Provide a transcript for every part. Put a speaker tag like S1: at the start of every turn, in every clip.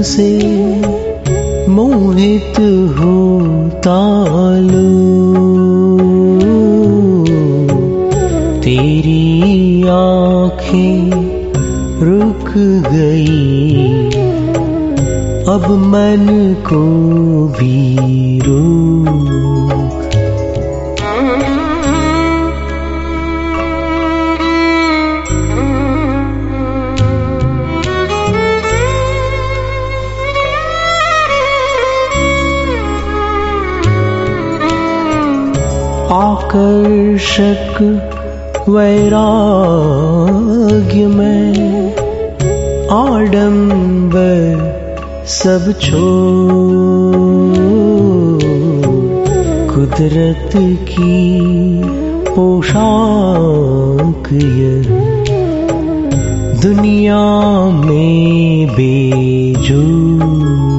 S1: से मोहित होता लो, तेरी आँखें रुक गई, अब मन को भी रोक। आकर्षक वैराग्य में आडंबर सब छोड़, कुदरत की पोशाक यह दुनिया में बेजोड़।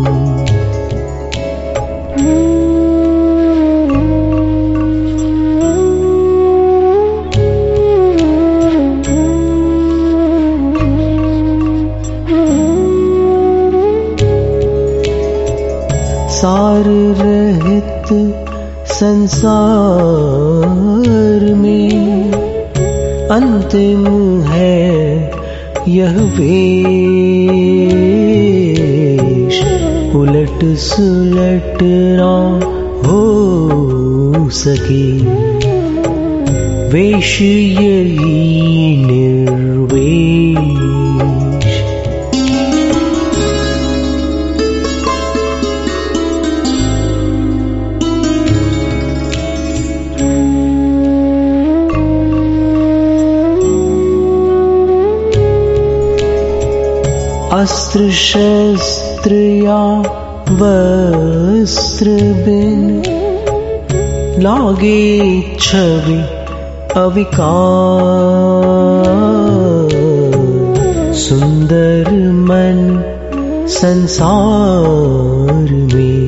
S1: सार रहित संसार में अंतिम है यह वेश, उलट सुलट ना हो सके वेश यही निर्वेश। अस्त्र शस्त्र या वस्त्र बिन लागे छवि अविकार, सुंदर मन संसार में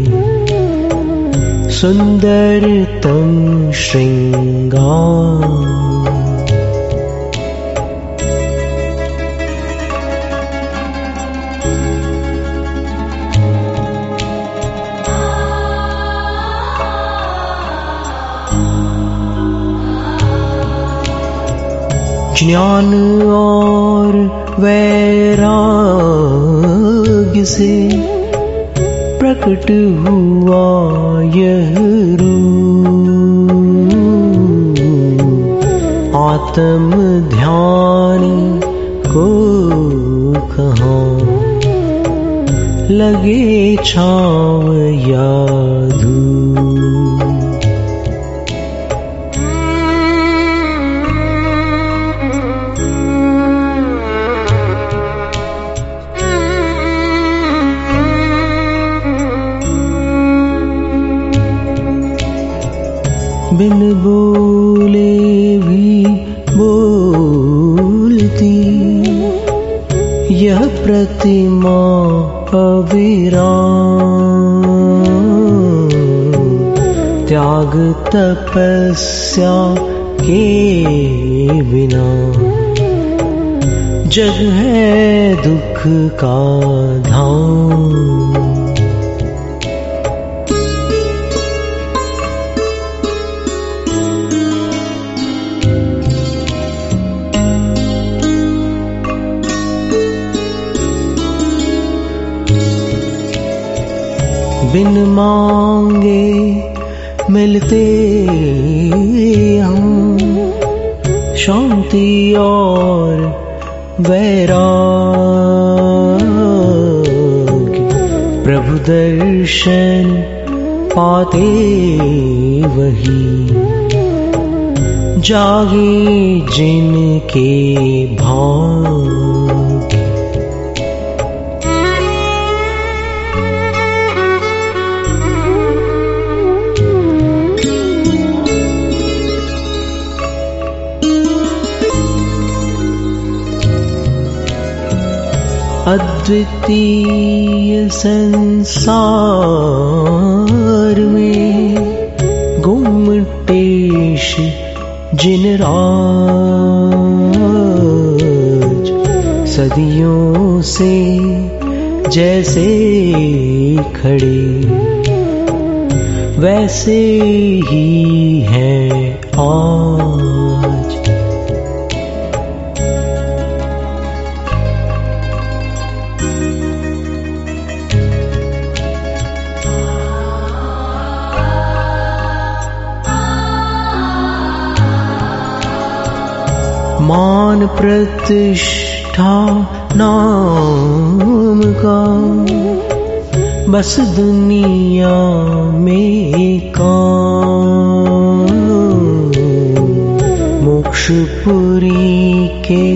S1: सुंदरतम श्रृंगार। ज्ञान और वैराग्य से प्रकट हुआ यह रूप, आत्म ध्यानी को कहाँ लगे छाँव या धूप। बिन बोले भी बोलती यह प्रतिमा अविराम, त्याग तपस्या के बिना जग है दुख का धाम। बिन मांगे मिलते हम शांति और वैराग्य, प्रभु दर्शन पाते वही जागे जिनके भाग। अद्वितीय संसार में गुमटेश जिन राज, सदियों से जैसे खड़े वैसे ही हैं आज। मान प्रतिष्ठा नाम का बस दुनिया में काम, मोक्षपुरी के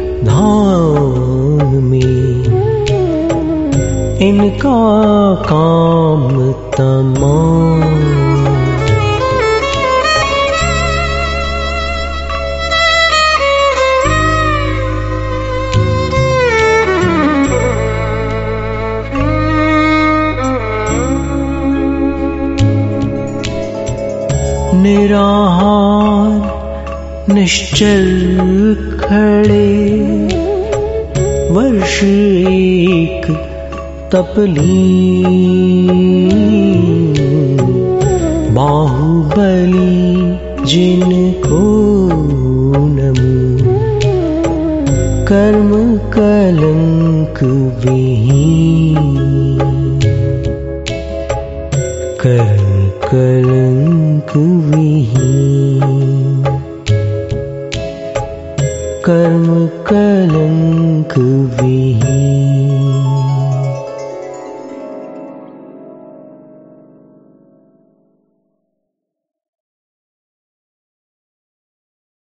S1: धाम में इनका काम तमाम। निराहार निश्चल खड़े वर्ष एक तपली, बाहुबली जिनको नमो, कर्म कलंक विहीन, कर्म कलंक विहीन, कर्म कलंक विहीन।